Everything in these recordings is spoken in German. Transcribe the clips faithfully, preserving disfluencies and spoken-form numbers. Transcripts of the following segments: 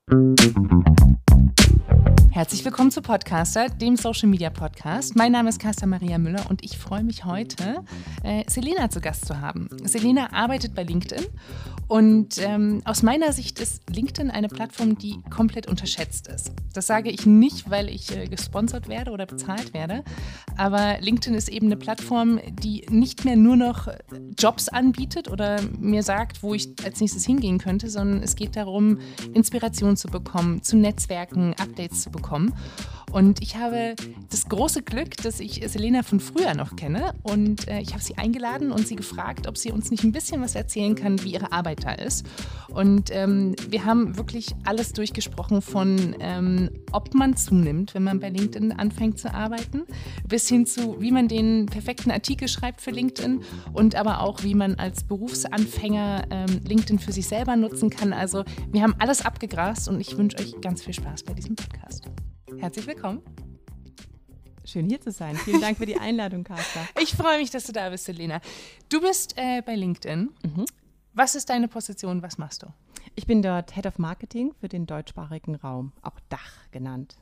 Herzlich willkommen zu Podcaster, dem Social Media Podcast. Mein Name ist Carsta Maria Müller und ich freue mich heute, äh, Selena zu Gast zu haben. Selena arbeitet bei LinkedIn und ähm, aus meiner Sicht ist LinkedIn eine Plattform, die komplett unterschätzt ist. Das sage ich nicht, weil ich äh, gesponsert werde oder bezahlt werde, aber LinkedIn ist eben eine Plattform, die nicht mehr nur noch Jobs anbietet oder mir sagt, wo ich als nächstes hingehen könnte, sondern es geht darum, Inspiration zu bekommen, zu Netzwerken, Updates zu bekommen. Und ich habe das große Glück, dass ich Selena von früher noch kenne und äh, ich habe sie eingeladen und sie gefragt, ob sie uns nicht ein bisschen was erzählen kann, wie ihre Arbeit da ist. Und ähm, wir haben wirklich alles durchgesprochen von, ähm, ob man zunimmt, wenn man bei LinkedIn anfängt zu arbeiten, bis hin zu, wie man den perfekten Artikel schreibt für LinkedIn und aber auch, wie man als Berufsanfänger ähm, LinkedIn für sich selber nutzen kann. Also wir haben alles abgegrast und ich wünsche euch ganz viel Spaß bei diesem Podcast. Herzlich willkommen. Schön hier zu sein. Vielen Dank für die Einladung, Carsta. Ich freue mich, dass du da bist, Selena. Du bist äh, bei LinkedIn. Mhm. Was ist deine Position? Was machst du? Ich bin dort Head of Marketing für den deutschsprachigen Raum, auch Dach genannt.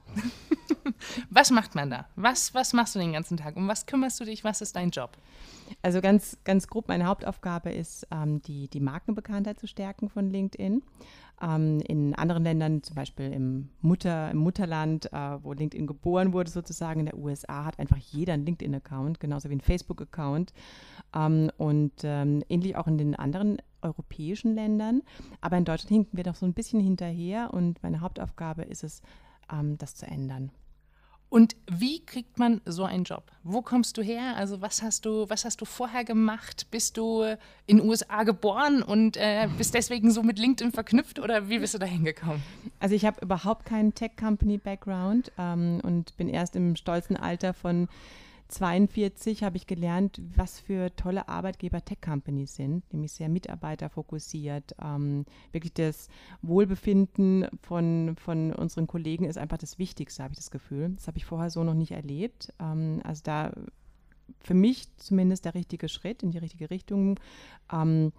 Was macht man da? Was, was machst du den ganzen Tag? Um was kümmerst du dich? Was ist dein Job? Also ganz, ganz grob, meine Hauptaufgabe ist, ähm, die, die Markenbekanntheit zu stärken von LinkedIn. Ähm, in anderen Ländern, zum Beispiel im, Mutter, im Mutterland, äh, wo LinkedIn geboren wurde sozusagen, in der U S A, hat einfach jeder einen LinkedIn-Account, genauso wie einen Facebook-Account. Ähm, und ähm, ähnlich auch in den anderen europäischen Ländern. Aber in Deutschland hinken wir doch so ein bisschen hinterher und meine Hauptaufgabe ist es, ähm, das zu ändern. Und wie kriegt man so einen Job? Wo kommst du her? Also was hast du, was hast du vorher gemacht? Bist du in den U S A geboren und äh, bist deswegen so mit LinkedIn verknüpft oder wie bist du da hingekommen? Also ich habe überhaupt keinen Tech-Company-Background ähm, und bin erst im stolzen Alter von zweiundvierzig habe ich gelernt, was für tolle Arbeitgeber Tech-Companies sind, nämlich sehr mitarbeiterfokussiert. Ähm, wirklich das Wohlbefinden von, von unseren Kollegen ist einfach das Wichtigste, habe ich das Gefühl. Das habe ich vorher so noch nicht erlebt. Ähm, also da für mich zumindest der richtige Schritt in die richtige Richtung. Ähm,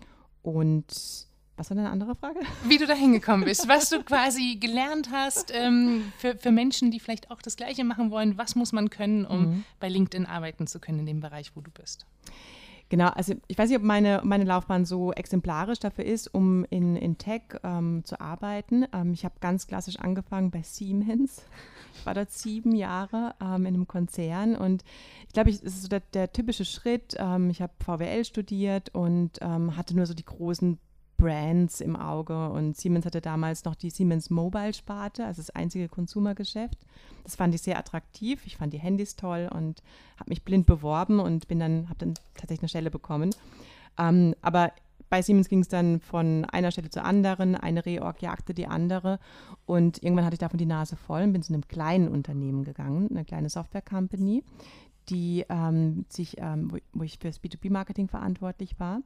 und was war deine andere Frage? Wie du da hingekommen bist, was du quasi gelernt hast ähm, für, für Menschen, die vielleicht auch das Gleiche machen wollen. Was muss man können, um mhm. bei LinkedIn arbeiten zu können in dem Bereich, wo du bist? Genau, also ich weiß nicht, ob meine, meine Laufbahn so exemplarisch dafür ist, um in, in Tech ähm, zu arbeiten. Ähm, ich habe ganz klassisch angefangen bei Siemens. Ich war dort sieben Jahre ähm, in einem Konzern und ich glaube, es ist so der, der typische Schritt. Ähm, ich habe V W L studiert und ähm, hatte nur so die großen Brands im Auge und Siemens hatte damals noch die Siemens Mobile-Sparte, also das einzige Consumer-Geschäft. Das fand ich sehr attraktiv. Ich fand die Handys toll und habe mich blind beworben und bin dann, habe dann tatsächlich eine Stelle bekommen. Ähm, aber bei Siemens ging es dann von einer Stelle zur anderen, eine Reorg jagte die andere und irgendwann hatte ich davon die Nase voll und bin zu einem kleinen Unternehmen gegangen, eine kleine Software-Company, die ähm, sich, ähm, wo, wo ich für das B zwei B Marketing verantwortlich war.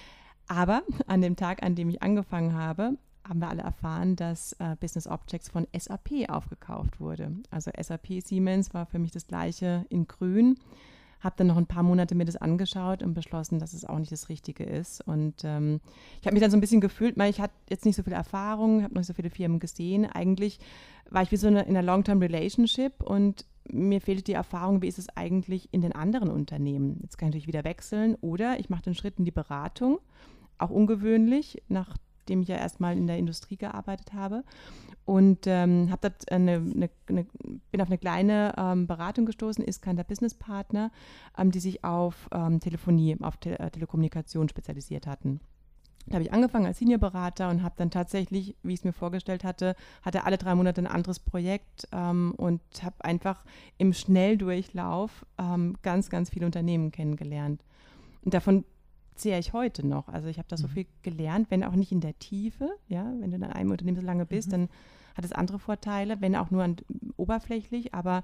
Aber an dem Tag, an dem ich angefangen habe, haben wir alle erfahren, dass äh, Business Objects von S A P aufgekauft wurde. Also S A P Siemens war für mich das Gleiche in grün. Habe dann noch ein paar Monate mir das angeschaut und beschlossen, dass es auch nicht das Richtige ist. Und ähm, ich habe mich dann so ein bisschen gefühlt, weil ich hatte jetzt nicht so viel Erfahrung, habe noch nicht so viele Firmen gesehen. Eigentlich war ich wie so eine, in einer Long-Term-Relationship und mir fehlte die Erfahrung, wie ist es eigentlich in den anderen Unternehmen. Jetzt kann ich natürlich wieder wechseln oder ich mache den Schritt in die Beratung. Auch ungewöhnlich, nachdem ich ja erstmal in der Industrie gearbeitet habe. Und ähm, habe dort eine, eine, eine, bin auf eine kleine ähm, Beratung gestoßen, Iskander Business Partner, ähm, die sich auf ähm, Telefonie, auf Te- äh, Telekommunikation spezialisiert hatten. Da habe ich angefangen als Seniorberater und habe dann tatsächlich, wie ich es mir vorgestellt hatte, hatte alle drei Monate ein anderes Projekt ähm, und habe einfach im Schnelldurchlauf ähm, ganz, ganz viele Unternehmen kennengelernt. Und davon zehre ich heute noch. Also ich habe da so viel gelernt, wenn auch nicht in der Tiefe. Ja, wenn du in einem Unternehmen so lange bist, mhm. dann hat es andere Vorteile, wenn auch nur an, oberflächlich. Aber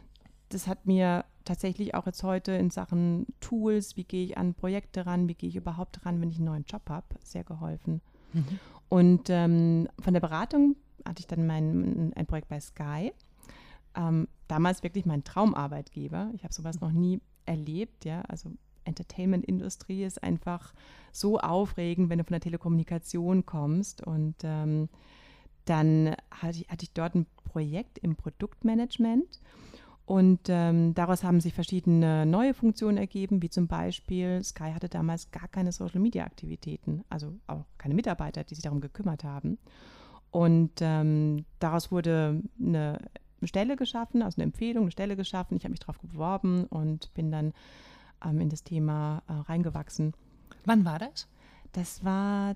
das hat mir tatsächlich auch jetzt heute in Sachen Tools, wie gehe ich an Projekte ran, wie gehe ich überhaupt ran, wenn ich einen neuen Job habe, sehr geholfen. Mhm. Und ähm, von der Beratung hatte ich dann mein, ein Projekt bei Sky. Ähm, damals wirklich mein Traumarbeitgeber. Ich habe sowas noch nie erlebt, ja, also Entertainment-Industrie ist einfach so aufregend, wenn du von der Telekommunikation kommst und ähm, dann hatte ich, hatte ich dort ein Projekt im Produktmanagement. Und ähm, daraus haben sich verschiedene neue Funktionen ergeben, wie zum Beispiel Sky hatte damals gar keine Social-Media-Aktivitäten, also auch keine Mitarbeiter, die sich darum gekümmert haben. Und ähm, daraus wurde eine Stelle geschaffen, also eine Empfehlung, eine Stelle geschaffen. Ich habe mich darauf beworben und bin dann ähm, in das Thema äh, reingewachsen. Wann war das? Das war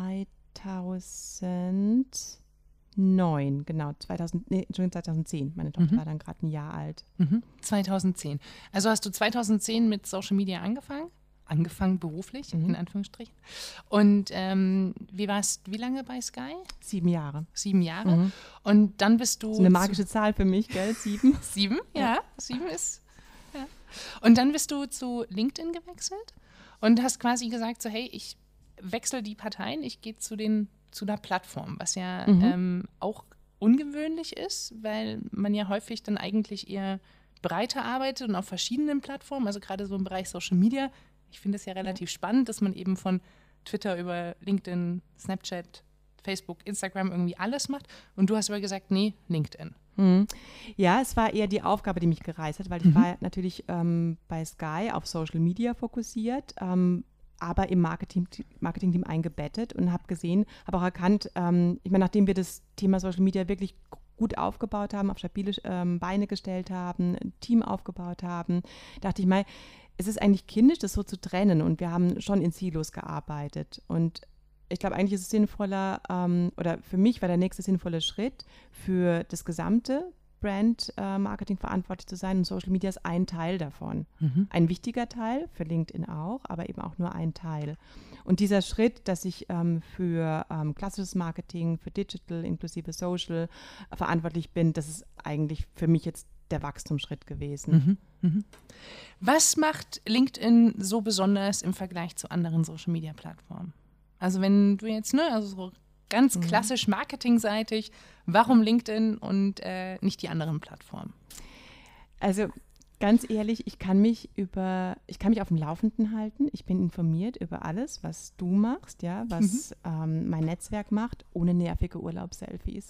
zweitausendneun, genau, zweitausend, nee, Entschuldigung, zweitausendzehn. Meine Tochter Mhm. war dann gerade ein Jahr alt. Mhm. zweitausendzehn. Also hast du zweitausendzehn mit Social Media angefangen? Angefangen beruflich, Mhm. in Anführungsstrichen. Und ähm, wie warst wie lange bei Sky? Sieben Jahre. Sieben Jahre. Mhm. Und dann bist du... Das ist eine magische Zahl für mich, gell? Sieben. Sieben, ja. Ja. Sieben ist... Ja. Und dann bist du zu LinkedIn gewechselt und hast quasi gesagt, so hey, ich wechsle die Parteien, ich gehe zu den zu der Plattform, was ja Mhm. ähm, auch ungewöhnlich ist, weil man ja häufig dann eigentlich eher breiter arbeitet und auf verschiedenen Plattformen, also gerade so im Bereich Social Media. Ich finde es ja relativ spannend, dass man eben von Twitter über LinkedIn, Snapchat, Facebook, Instagram irgendwie alles macht. Und du hast aber gesagt, nee, LinkedIn. Mhm. Ja, es war eher die Aufgabe, die mich gereizt hat, weil ich Mhm. war natürlich ähm, bei Sky auf Social Media fokussiert, ähm, aber im Marketing, Marketing-Team eingebettet und habe gesehen, habe auch erkannt, ähm, ich meine, nachdem wir das Thema Social Media wirklich gut aufgebaut haben, auf stabile ähm, Beine gestellt haben, ein Team aufgebaut haben, dachte ich mal, es ist eigentlich kindisch, das so zu trennen und wir haben schon in Silos gearbeitet und ich glaube, eigentlich ist es sinnvoller, ähm, oder für mich war der nächste sinnvolle Schritt, für das gesamte Brand-Marketing äh, verantwortlich zu sein und Social Media ist ein Teil davon. Mhm. Ein wichtiger Teil, für LinkedIn auch, aber eben auch nur ein Teil. Und dieser Schritt, dass ich ähm, für ähm, klassisches Marketing, für Digital inklusive Social äh, verantwortlich bin, das ist eigentlich für mich jetzt der Wachstumsschritt gewesen. Mhm. Mhm. Was macht LinkedIn so besonders im Vergleich zu anderen Social-Media-Plattformen? Also wenn du jetzt, ne, also so ganz klassisch marketingseitig, warum LinkedIn und äh, nicht die anderen Plattformen? Also ganz ehrlich, ich kann mich über, ich kann mich auf dem Laufenden halten. Ich bin informiert über alles, was du machst, ja, was mhm. ähm, mein Netzwerk macht, ohne nervige Urlaubsselfies.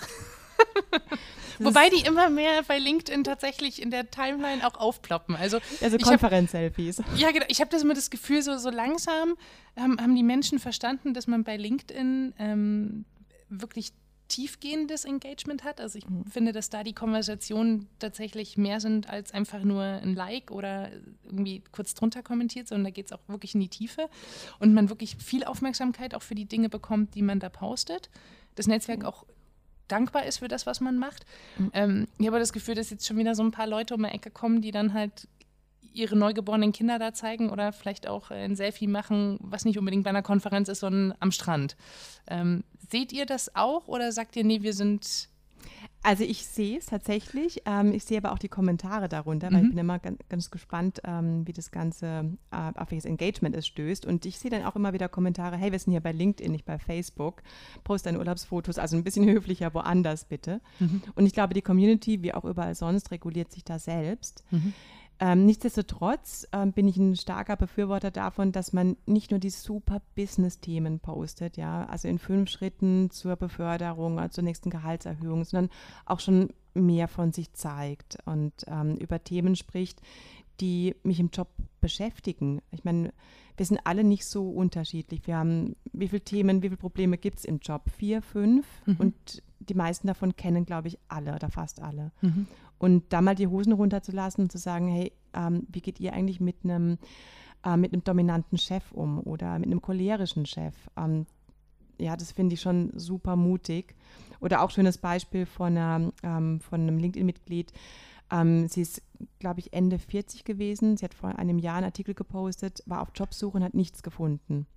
Wobei die immer mehr bei LinkedIn tatsächlich in der Timeline auch aufploppen. Also, also Konferenz-Selfies. Ja, genau. Ich habe das immer das Gefühl, so, so langsam haben, haben die Menschen verstanden, dass man bei LinkedIn ähm, wirklich tiefgehendes Engagement hat. Also ich mhm. finde, dass da die Konversationen tatsächlich mehr sind als einfach nur ein Like oder irgendwie kurz drunter kommentiert, sondern da geht es auch wirklich in die Tiefe und man wirklich viel Aufmerksamkeit auch für die Dinge bekommt, die man da postet. Das Netzwerk mhm. auch dankbar ist für das, was man macht. Mhm. Ähm, ich habe das Gefühl, dass jetzt schon wieder so ein paar Leute um die Ecke kommen, die dann halt ihre neugeborenen Kinder da zeigen oder vielleicht auch ein Selfie machen, was nicht unbedingt bei einer Konferenz ist, sondern am Strand. Ähm, seht ihr das auch oder sagt ihr, nee, wir sind... Also ich sehe es tatsächlich. Ähm, ich sehe aber auch die Kommentare darunter, weil mhm. ich bin immer ganz, ganz gespannt, ähm, wie das Ganze, äh, auf welches Engagement es stößt. Und ich sehe dann auch immer wieder Kommentare, hey, wir sind hier bei LinkedIn, nicht bei Facebook. Post deine Urlaubsfotos, also ein bisschen höflicher woanders bitte. Mhm. Und ich glaube, die Community, wie auch überall sonst, reguliert sich da selbst. Mhm. Ähm, nichtsdestotrotz ähm, bin ich ein starker Befürworter davon, dass man nicht nur die super Business-Themen postet, ja, also in fünf Schritten zur Beförderung, zur nächsten Gehaltserhöhung, sondern auch schon mehr von sich zeigt und ähm, über Themen spricht, die mich im Job beschäftigen. Ich meine, wir sind alle nicht so unterschiedlich. Wir haben, wie viele Themen, wie viele Probleme gibt es im Job? Vier, fünf mhm. und die meisten davon kennen, glaube ich, alle oder fast alle. Mhm. Und da mal die Hosen runterzulassen und zu sagen, hey, ähm, wie geht ihr eigentlich mit einem äh, mit einem dominanten Chef um oder mit einem cholerischen Chef? Ähm, ja, das finde ich schon super mutig. Oder auch schönes Beispiel von, einer, ähm, von einem LinkedIn-Mitglied. Ähm, sie ist, glaube ich, Ende vierzig gewesen. Sie hat vor einem Jahr einen Artikel gepostet, war auf Jobsuche und hat nichts gefunden.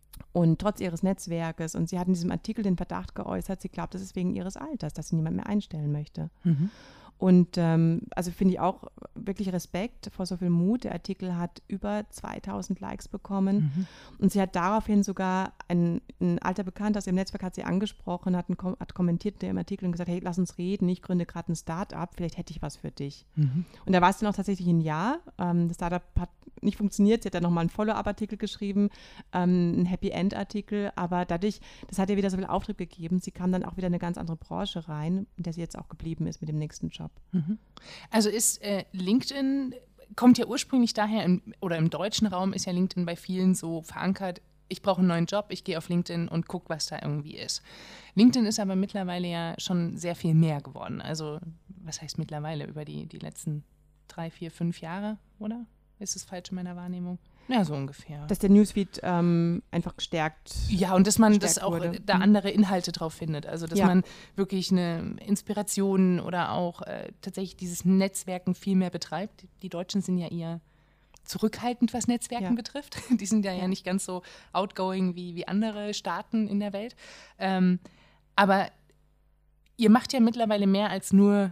Und trotz ihres Netzwerkes, und sie hat in diesem Artikel den Verdacht geäußert, sie glaubt, das ist wegen ihres Alters, dass sie niemand mehr einstellen möchte. Mhm. Und ähm, also finde ich auch wirklich Respekt vor so viel Mut. Der Artikel hat über zweitausend Likes bekommen. Mhm. Und sie hat daraufhin sogar, ein, ein alter Bekannter aus ihrem Netzwerk hat sie angesprochen, hat, ein, hat kommentiert in dem Artikel und gesagt, hey, lass uns reden, ich gründe gerade ein Start-up, vielleicht hätte ich was für dich. Mhm. Und da war es dann auch tatsächlich ein Jahr. Ähm, das Start-up hat nicht funktioniert. Sie hat dann nochmal einen Follow-up-Artikel geschrieben, ähm, einen Happy-End-Artikel, aber dadurch, das hat ihr wieder so viel Auftrieb gegeben. Sie kam dann auch wieder in eine ganz andere Branche rein, in der sie jetzt auch geblieben ist mit dem nächsten Job. Mhm. Also ist äh, LinkedIn, kommt ja ursprünglich daher, im, oder im deutschen Raum ist ja LinkedIn bei vielen so verankert, ich brauche einen neuen Job, ich gehe auf LinkedIn und gucke, was da irgendwie ist. LinkedIn ist aber mittlerweile ja schon sehr viel mehr geworden. Also, was heißt mittlerweile? Über die, die letzten drei, vier, fünf Jahre, oder? Ist es falsch in meiner Wahrnehmung? Ja, so ungefähr. Dass der Newsfeed ähm, einfach gestärkt Ja, und dass man das auch wurde. da andere Inhalte drauf findet. Also, dass Ja. man wirklich eine Inspiration oder auch äh, tatsächlich dieses Netzwerken viel mehr betreibt. Die Deutschen sind ja eher zurückhaltend, was Netzwerken Ja. betrifft. Die sind ja, ja. ja nicht ganz so outgoing wie, wie andere Staaten in der Welt. Ähm, aber ihr macht ja mittlerweile mehr als nur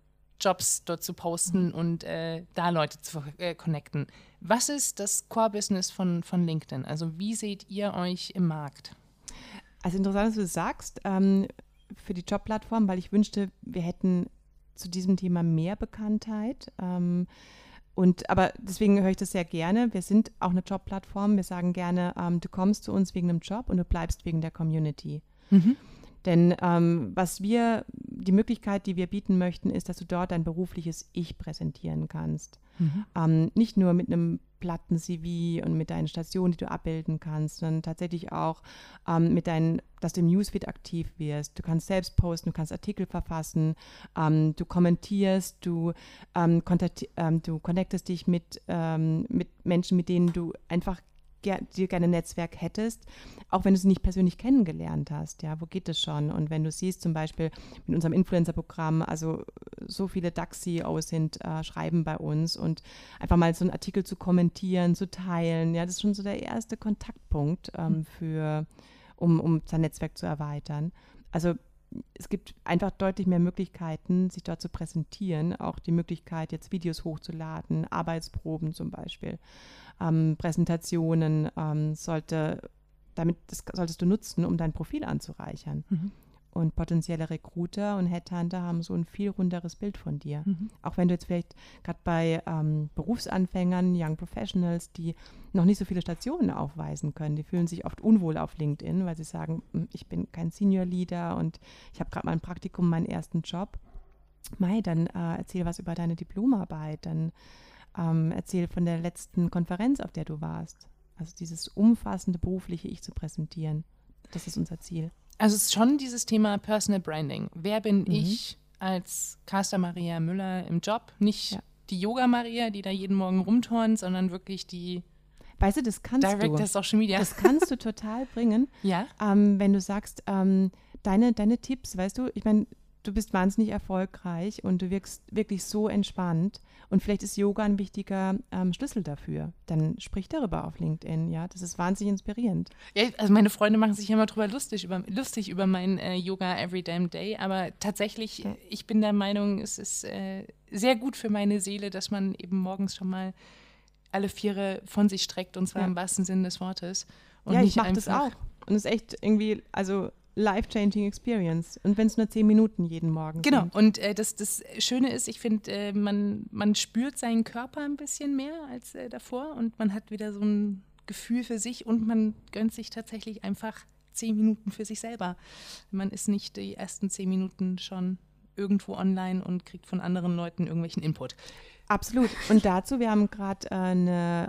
Jobs dort zu posten mhm. und äh, da Leute zu äh, connecten. Was ist das Core-Business von, von LinkedIn? Also wie seht ihr euch im Markt? Also interessant, dass du das sagst, ähm, für die Jobplattform, weil ich wünschte, wir hätten zu diesem Thema mehr Bekanntheit. Ähm, Und, aber deswegen höre ich das sehr gerne. Wir sind auch eine Jobplattform. Wir sagen gerne, ähm, du kommst zu uns wegen einem Job und du bleibst wegen der Community. Mhm. Denn ähm, was wir, die Möglichkeit, die wir bieten möchten, ist, dass du dort dein berufliches Ich präsentieren kannst. Mhm. Ähm, nicht nur mit einem platten C V und mit deinen Stationen, die du abbilden kannst, sondern tatsächlich auch ähm, mit deinen, dass du im Newsfeed aktiv wirst. Du kannst selbst posten, du kannst Artikel verfassen, ähm, du kommentierst, du, ähm, kontakti- ähm, du connectest dich mit, ähm, mit Menschen, mit denen du einfach ger- dir gerne ein Netzwerk hättest, auch wenn du sie nicht persönlich kennengelernt hast. Ja, wo geht es schon? Und wenn du siehst, zum Beispiel mit unserem Influencer-Programm, also so viele D A X-C E Os sind, äh, schreiben bei uns und einfach mal so einen Artikel zu kommentieren, zu teilen, ja, das ist schon so der erste Kontaktpunkt ähm, für, um, um sein Netzwerk zu erweitern. Also es gibt einfach deutlich mehr Möglichkeiten, sich dort zu präsentieren, auch die Möglichkeit, jetzt Videos hochzuladen, Arbeitsproben zum Beispiel, ähm, Präsentationen, ähm, sollte, damit, das solltest du nutzen, um dein Profil anzureichern. Mhm. Und potenzielle Recruiter und Headhunter haben so ein viel runderes Bild von dir. Mhm. Auch wenn du jetzt vielleicht gerade bei ähm, Berufsanfängern, Young Professionals, die noch nicht so viele Stationen aufweisen können, die fühlen sich oft unwohl auf LinkedIn, weil sie sagen, ich bin kein Senior Leader und ich habe gerade mal ein Praktikum, meinen ersten Job. Mai, dann äh, erzähl was über deine Diplomarbeit, dann ähm, erzähl von der letzten Konferenz, auf der du warst. Also dieses umfassende berufliche Ich zu präsentieren, das ist unser Ziel. Also es ist schon dieses Thema Personal Branding. Wer bin mhm. ich als Casta Maria Müller im Job? Nicht ja. die Yoga-Maria, die da jeden Morgen rumturnt, sondern wirklich die Weißt du, das kannst Director du. Social Media. Das kannst du total bringen, ja? ähm, wenn du sagst, ähm, deine, deine Tipps, weißt du, ich meine, du bist wahnsinnig erfolgreich und du wirkst wirklich so entspannt und vielleicht ist Yoga ein wichtiger ähm, Schlüssel dafür. Dann sprich darüber auf LinkedIn, ja, das ist wahnsinnig inspirierend. Ja, also meine Freunde machen sich immer drüber lustig, über, lustig über mein äh, Yoga Every Damn Day, aber tatsächlich, ja. ich bin der Meinung, es ist äh, sehr gut für meine Seele, dass man eben morgens schon mal alle Viere von sich streckt und zwar ja. im wahrsten Sinne des Wortes. Und ja, nicht ich mache das auch und es ist echt irgendwie, also life-changing experience. Und wenn es nur zehn Minuten jeden Morgen genau. sind. Genau. Und äh, das, das Schöne ist, ich finde, äh, man, man spürt seinen Körper ein bisschen mehr als äh, davor und man hat wieder so ein Gefühl für sich und man gönnt sich tatsächlich einfach zehn Minuten für sich selber. Man ist nicht die ersten zehn Minuten schon irgendwo online und kriegt von anderen Leuten irgendwelchen Input. Absolut. Und dazu, wir haben gerade äh, eine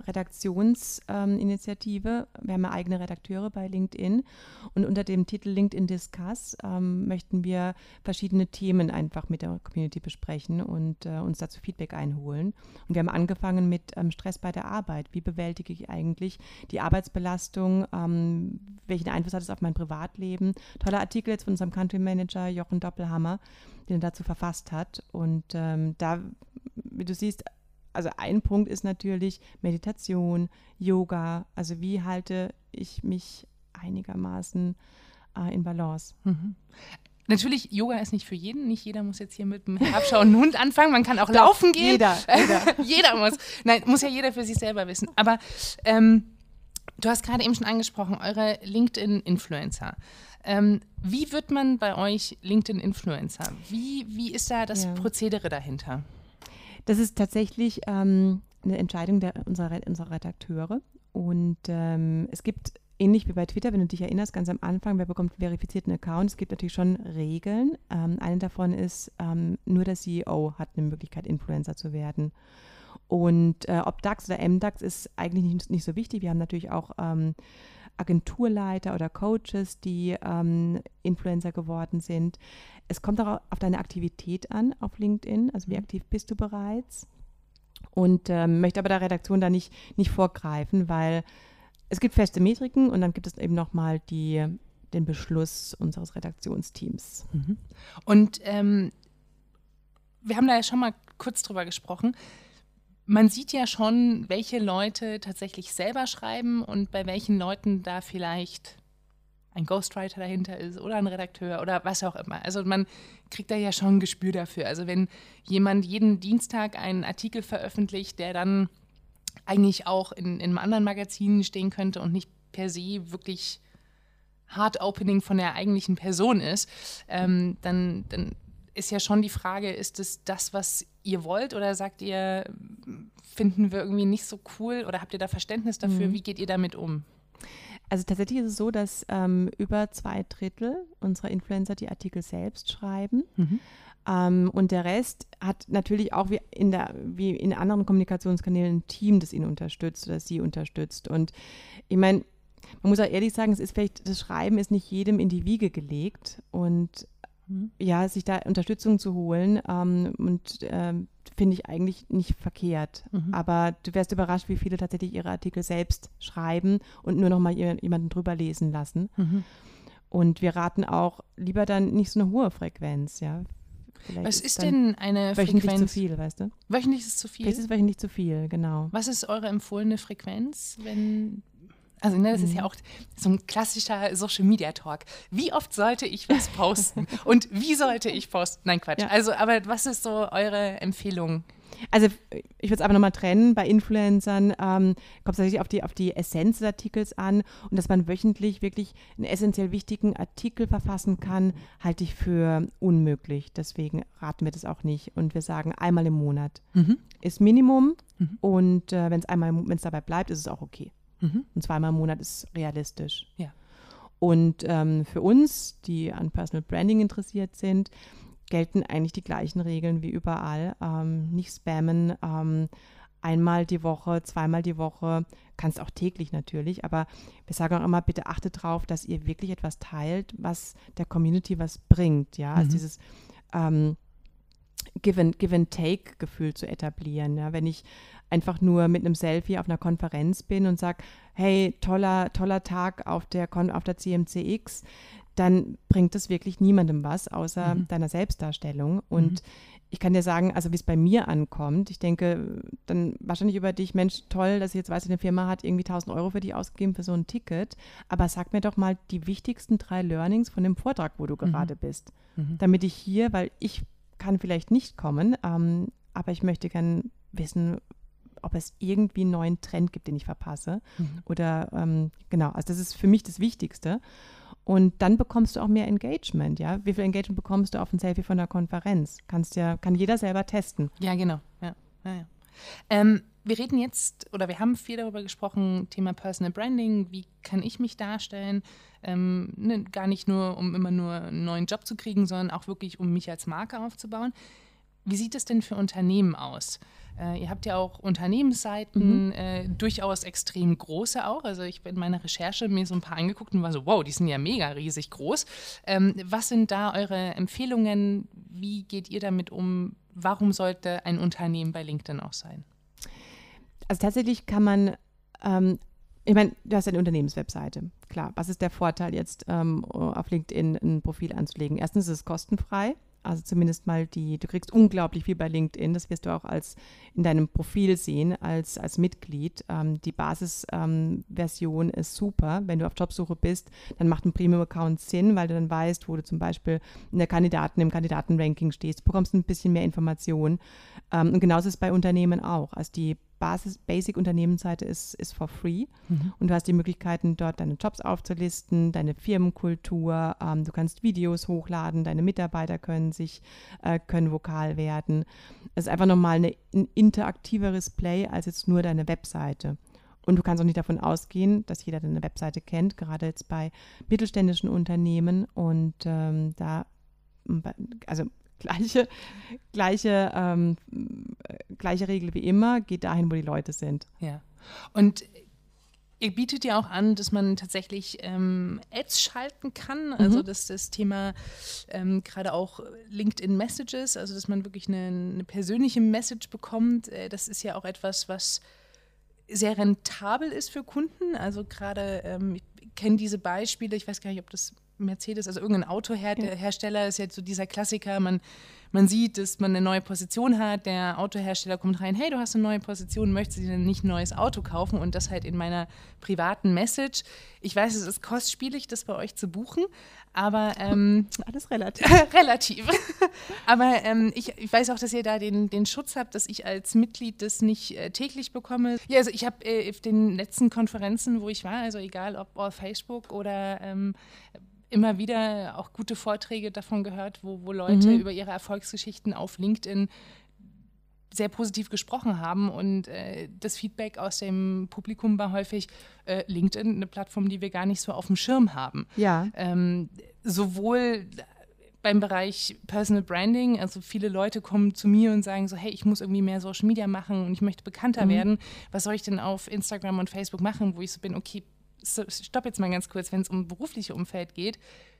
Redaktionsinitiative. Ähm, wir haben ja eigene Redakteure bei LinkedIn. Und unter dem Titel LinkedIn Discuss ähm, möchten wir verschiedene Themen einfach mit der Community besprechen und äh, uns dazu Feedback einholen. Und wir haben angefangen mit ähm, Stress bei der Arbeit. Wie bewältige ich eigentlich die Arbeitsbelastung? Ähm, welchen Einfluss hat es auf mein Privatleben? Toller Artikel jetzt von unserem Country Manager Jochen Doppelhammer, den er dazu verfasst hat. Und ähm, da, wie du siehst, also ein Punkt ist natürlich Meditation, Yoga, also wie halte ich mich einigermaßen äh, in Balance. Mhm. Natürlich, Yoga ist nicht für jeden. Nicht jeder muss jetzt hier mit einem herabschauenden Hund anfangen. Man kann auch laufen gehen. Jeder. Jeder. Jeder muss. Nein, muss ja jeder für sich selber wissen. Aber ähm, du hast gerade eben schon angesprochen, eure LinkedIn-Influencer. Ähm, wie wird man bei euch LinkedIn-Influencer? Wie, wie ist da das ja. Prozedere dahinter? Das ist tatsächlich ähm, eine Entscheidung der, unserer, unserer Redakteure. Und ähm, es gibt, ähnlich wie bei Twitter, wenn du dich erinnerst, ganz am Anfang, wer bekommt einen verifizierten Account? Es gibt natürlich schon Regeln. Ähm, eine davon ist, ähm, nur der C E O hat eine Möglichkeit, Influencer zu werden. Und äh, ob DAX oder M DAX ist eigentlich nicht, nicht so wichtig. Wir haben natürlich auch ähm, Agenturleiter oder Coaches, die ähm, Influencer geworden sind. Es kommt auch auf deine Aktivität an auf LinkedIn, also wie aktiv bist du bereits. Und ähm, möchte aber der Redaktion da nicht, nicht vorgreifen, weil es gibt feste Metriken und dann gibt es eben nochmal die, den Beschluss unseres Redaktionsteams. Mhm. Und ähm, wir haben da ja schon mal kurz drüber gesprochen. Man sieht ja schon, welche Leute tatsächlich selber schreiben und bei welchen Leuten da vielleicht ein Ghostwriter dahinter ist oder ein Redakteur oder was auch immer. Also man kriegt da ja schon ein Gespür dafür. Also wenn jemand jeden Dienstag einen Artikel veröffentlicht, der dann eigentlich auch in, in einem anderen Magazin stehen könnte und nicht per se wirklich Hard-Opening von der eigentlichen Person ist, ähm, dann, dann ist ja schon die Frage, ist es das, was ihr wollt oder sagt ihr, finden wir irgendwie nicht so cool oder habt ihr da Verständnis dafür? Mhm. Wie geht ihr damit um? Also tatsächlich ist es so, dass ähm, über zwei Drittel unserer Influencer die Artikel selbst schreiben. Mhm. Ähm, und der Rest hat natürlich auch wie in, der, wie in anderen Kommunikationskanälen ein Team, das ihn unterstützt oder sie unterstützt. Und ich meine, man muss auch ehrlich sagen, es ist vielleicht, das Schreiben ist nicht jedem in die Wiege gelegt. Und mhm. ja, sich da Unterstützung zu holen ähm, und ähm, finde ich eigentlich nicht verkehrt. Mhm. Aber du wärst überrascht, wie viele tatsächlich ihre Artikel selbst schreiben und nur noch mal jemanden drüber lesen lassen. Mhm. Und wir raten auch lieber dann nicht so eine hohe Frequenz, ja. Vielleicht Was ist, ist denn eine wöchentlich Frequenz? Zu viel, weißt du? Wöchentlich ist zu viel? Vielleicht ist es wöchentlich zu viel, genau. Was ist eure empfohlene Frequenz, wenn... Also ne, das mhm. ist ja auch so ein klassischer Social-Media-Talk. Wie oft sollte ich was posten? Und wie sollte ich posten? Nein, Quatsch. Ja. Also, aber was ist so eure Empfehlung? Also ich würde es aber nochmal trennen. Bei Influencern ähm, kommt es natürlich auf die, auf die Essenz des Artikels an. Und dass man wöchentlich wirklich einen essentiell wichtigen Artikel verfassen kann, halte ich für unmöglich. Deswegen raten wir das auch nicht. Und wir sagen, einmal im Monat mhm. ist Minimum. Mhm. Und äh, wenn es einmal, wenn es dabei bleibt, ist es auch okay. Mhm. Und zweimal im Monat ist realistisch. Ja. Und ähm, für uns, die an Personal Branding interessiert sind, gelten eigentlich die gleichen Regeln wie überall. Ähm, nicht spammen, ähm, einmal die Woche, zweimal die Woche, kannst auch täglich natürlich, aber wir sagen auch immer, bitte achtet darauf, dass ihr wirklich etwas teilt, was der Community was bringt. Ja, mhm. also dieses ähm, Give-and-Take-Gefühl zu etablieren. Ja? Wenn ich einfach nur mit einem Selfie auf einer Konferenz bin und sage, hey, toller, toller Tag auf der, Kon- auf der C M C X, dann bringt das wirklich niemandem was, außer mhm. deiner Selbstdarstellung. Und mhm. ich kann dir sagen, also wie es bei mir ankommt, ich denke dann wahrscheinlich über dich, Mensch, toll, dass ich jetzt weiß, eine Firma hat irgendwie tausend Euro für dich ausgegeben für so ein Ticket, aber sag mir doch mal die wichtigsten drei Learnings von dem Vortrag, wo du mhm. gerade bist, mhm. damit ich hier, weil ich kann vielleicht nicht kommen, ähm, aber ich möchte gern wissen, ob es irgendwie einen neuen Trend gibt, den ich verpasse. Mhm. Oder ähm, genau, also das ist für mich das Wichtigste. Und dann bekommst du auch mehr Engagement, ja. Wie viel Engagement bekommst du auf ein Selfie von der Konferenz? Kannst ja, kann jeder selber testen. Ja, genau. Ja, ja, ja. Ähm, wir reden jetzt, oder wir haben viel darüber gesprochen, Thema Personal Branding, wie kann ich mich darstellen? Ähm, ne, gar nicht nur, um immer nur einen neuen Job zu kriegen, sondern auch wirklich, um mich als Marke aufzubauen. Wie sieht es denn für Unternehmen aus? Äh, ihr habt ja auch Unternehmensseiten, mhm. äh, durchaus extrem große auch. Also ich habe in meiner Recherche mir so ein paar angeguckt und war so, wow, die sind ja mega riesig groß. Ähm, was sind da eure Empfehlungen? Wie geht ihr damit um? Warum sollte ein Unternehmen bei LinkedIn auch sein? Also tatsächlich kann man, ähm, ich meine, du hast eine Unternehmenswebseite. Klar, was ist der Vorteil jetzt, ähm, auf LinkedIn ein Profil anzulegen? Erstens ist es kostenfrei. Also zumindest mal die, du kriegst unglaublich viel bei LinkedIn, das wirst du auch als in deinem Profil sehen, als, als Mitglied. Ähm, die Basisversion ähm, ist super. Wenn du auf Jobsuche bist, dann macht ein Premium-Account Sinn, weil du dann weißt, wo du zum Beispiel in der Kandidaten, im Kandidatenranking stehst. Du bekommst ein bisschen mehr Informationen. Ähm, und genauso ist es bei Unternehmen auch. Also die Basis, Basic-Unternehmensseite ist, ist for free. Mhm. Und du hast die Möglichkeiten, dort deine Jobs aufzulisten, deine Firmenkultur, ähm, du kannst Videos hochladen, deine Mitarbeiter können sich, äh, können vokal werden. Es ist einfach nochmal eine, ein interaktiveres Play als jetzt nur deine Webseite. Und du kannst auch nicht davon ausgehen, dass jeder deine Webseite kennt, gerade jetzt bei mittelständischen Unternehmen. Und ähm, da, also Gleiche, gleiche, ähm, gleiche Regel wie immer, geht dahin, wo die Leute sind. Ja. Und ihr bietet ja auch an, dass man tatsächlich ähm, Ads schalten kann, also Mhm. dass das Thema ähm, gerade auch LinkedIn Messages, also dass man wirklich eine, eine persönliche Message bekommt, äh, das ist ja auch etwas, was sehr rentabel ist für Kunden. Also gerade, ähm, ich kenne diese Beispiele, ich weiß gar nicht, ob das Mercedes, also irgendein Autohersteller ja. ist ja so dieser Klassiker, man, man sieht, dass man eine neue Position hat, der Autohersteller kommt rein, hey, du hast eine neue Position, möchtest du dir denn nicht ein neues Auto kaufen? Und das halt in meiner privaten Message. Ich weiß, es ist kostspielig, das bei euch zu buchen, aber ähm, alles relativ. relativ. Aber ähm, ich, ich weiß auch, dass ihr da den, den Schutz habt, dass ich als Mitglied das nicht äh, täglich bekomme. Ja, also ich habe äh, auf den letzten Konferenzen, wo ich war, also egal ob auf Facebook oder ähm, immer wieder auch gute Vorträge davon gehört, wo, wo Leute Mhm. über ihre Erfolgsgeschichten auf LinkedIn sehr positiv gesprochen haben und äh, das Feedback aus dem Publikum war häufig äh, LinkedIn, eine Plattform, die wir gar nicht so auf dem Schirm haben. Ja. Ähm, sowohl beim Bereich Personal Branding, also viele Leute kommen zu mir und sagen so, hey, ich muss irgendwie mehr Social Media machen und ich möchte bekannter Mhm. werden. Was soll ich denn auf Instagram und Facebook machen, wo ich so bin, okay, so, stopp jetzt mal ganz kurz, wenn es um berufliche Umfeld geht.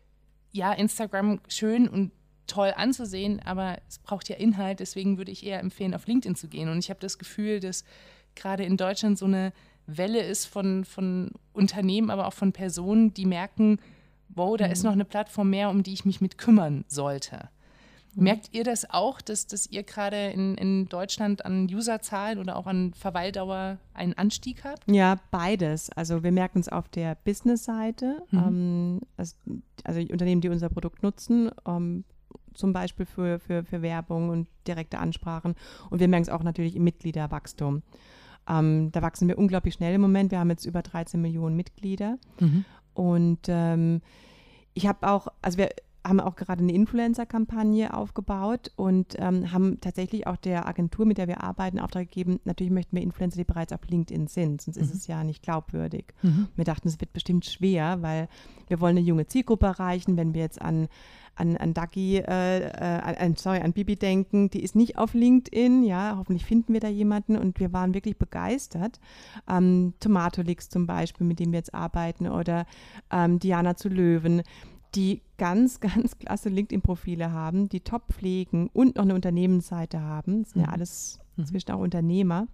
Ja, Instagram schön und toll anzusehen, aber es braucht ja Inhalt, deswegen würde ich eher empfehlen, auf LinkedIn zu gehen. Und ich habe das Gefühl, dass gerade in Deutschland so eine Welle ist von, von Unternehmen, aber auch von Personen, die merken, wow, da Mhm. ist noch eine Plattform mehr, um die ich mich mit kümmern sollte. Merkt ihr das auch, dass, dass ihr gerade in, in Deutschland an Userzahlen oder auch an Verweildauer einen Anstieg habt? Ja, beides. Also wir merken es auf der Business-Seite, Mhm. ähm, also, also die Unternehmen, die unser Produkt nutzen, ähm, zum Beispiel für, für, für Werbung und direkte Ansprachen. Und wir merken es auch natürlich im Mitgliederwachstum. Ähm, da wachsen wir unglaublich schnell im Moment. Wir haben jetzt über dreizehn Millionen Mitglieder. Mhm. Und ähm, ich habe auch, also wir haben auch gerade eine Influencer-Kampagne aufgebaut und ähm, haben tatsächlich auch der Agentur, mit der wir arbeiten, Auftrag gegeben, natürlich möchten wir Influencer, die bereits auf LinkedIn sind, sonst Mhm. ist es ja nicht glaubwürdig. Mhm. Wir dachten, es wird bestimmt schwer, weil wir wollen eine junge Zielgruppe erreichen, wenn wir jetzt an an, an Dagi, äh, äh, an, sorry, an Bibi denken, die ist nicht auf LinkedIn, ja, hoffentlich finden wir da jemanden und wir waren wirklich begeistert. Ähm, Tomatolix zum Beispiel, mit dem wir jetzt arbeiten oder ähm, Diana zu Löwen, die ganz, ganz klasse LinkedIn-Profile haben, die top pflegen und noch eine Unternehmensseite haben. Das sind ja Mhm. alles Mhm. inzwischen auch Unternehmer.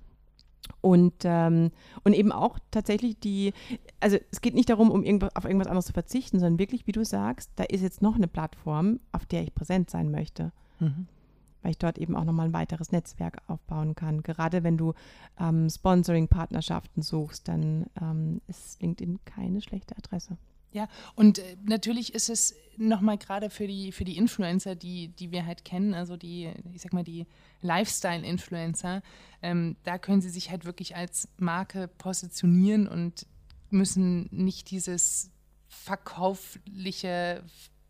Und, ähm, und eben auch tatsächlich die, also es geht nicht darum, um irgendwas, auf irgendwas anderes zu verzichten, sondern wirklich, wie du sagst, da ist jetzt noch eine Plattform, auf der ich präsent sein möchte, Mhm. weil ich dort eben auch nochmal ein weiteres Netzwerk aufbauen kann. Gerade wenn du ähm, Sponsoring-Partnerschaften suchst, dann ähm, ist LinkedIn keine schlechte Adresse. Ja, und äh, natürlich ist es nochmal gerade für die, für die Influencer, die, die wir halt kennen, also die, ich sag mal, die Lifestyle-Influencer, ähm, da können sie sich halt wirklich als Marke positionieren und müssen nicht dieses verkaufliche